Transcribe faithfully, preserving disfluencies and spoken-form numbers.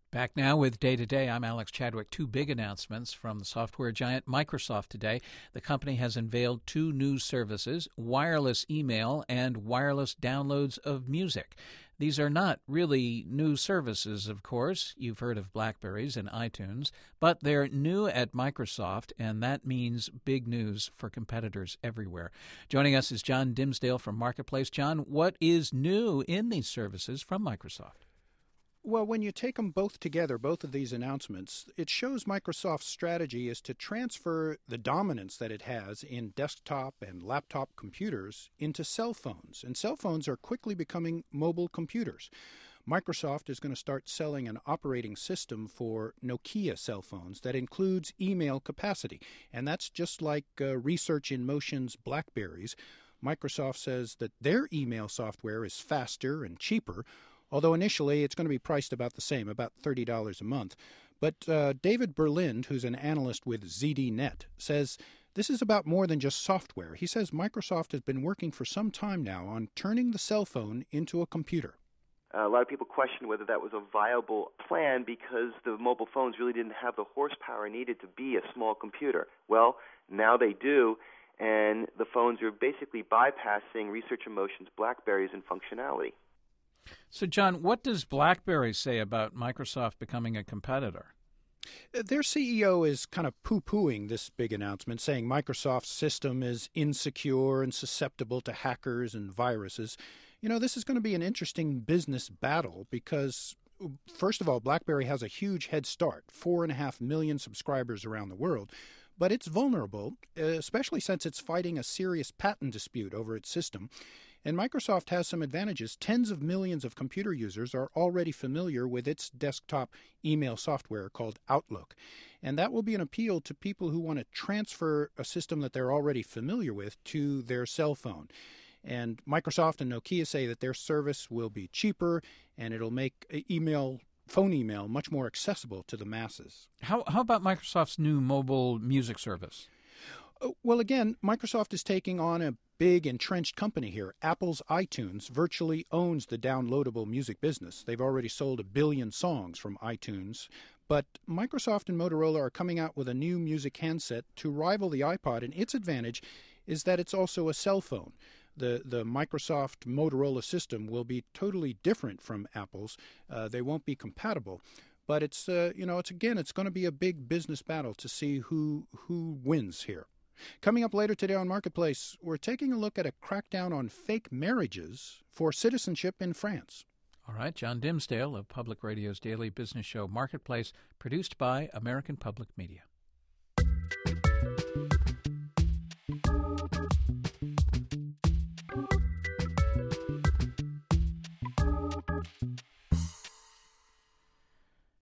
Back now with Day to Day. I'm Alex Chadwick. Two big announcements from the software giant Microsoft today. The company has unveiled two new services, wireless email and wireless downloads of music. These are not really new services, of course. You've heard of BlackBerries and iTunes, but they're new at Microsoft, and that means big news for competitors everywhere. Joining us is John Dimsdale from Marketplace. John, what is new in these services from Microsoft? Well, when you take them both together, both of these announcements, it shows Microsoft's strategy is to transfer the dominance that it has in desktop and laptop computers into cell phones. And cell phones are quickly becoming mobile computers. Microsoft is going to start selling an operating system for Nokia cell phones that includes email capacity. And that's just like uh, Research in Motion's BlackBerries. Microsoft says that their email software is faster and cheaper, although initially it's going to be priced about the same, about thirty dollars a month. But uh, David Berlind, who's an analyst with Z D Net, says this is about more than just software. He says Microsoft has been working for some time now on turning the cell phone into a computer. Uh, a lot of people questioned whether that was a viable plan because the mobile phones really didn't have the horsepower needed to be a small computer. Well, now they do, and the phones are basically bypassing Research in Motion's BlackBerries in functionality. So, John, what does BlackBerry say about Microsoft becoming a competitor? Their C E O is kind of poo-pooing this big announcement, saying Microsoft's system is insecure and susceptible to hackers and viruses. You know, this is going to be an interesting business battle because, first of all, BlackBerry has a huge head start, four and a half million subscribers around the world. But it's vulnerable, especially since it's fighting a serious patent dispute over its system. And Microsoft has some advantages. Tens of millions of computer users are already familiar with its desktop email software called Outlook. And that will be an appeal to people who want to transfer a system that they're already familiar with to their cell phone. And Microsoft and Nokia say that their service will be cheaper and it'll make email phone email much more accessible to the masses. How how about Microsoft's new mobile music service? Well, again, Microsoft is taking on a big entrenched company here. Apple's iTunes virtually owns the downloadable music business. They've already sold a billion songs from iTunes. But Microsoft and Motorola are coming out with a new music handset to rival the iPod, and its advantage is that it's also a cell phone. The the Microsoft Motorola system will be totally different from Apple's. Uh, they won't be compatible. But it's uh, you know it's again it's going to be a big business battle to see who who wins here. Coming up later today on Marketplace, we're taking a look at a crackdown on fake marriages for citizenship in France. All right, John Dimsdale of Public Radio's daily business show Marketplace, produced by American Public Media.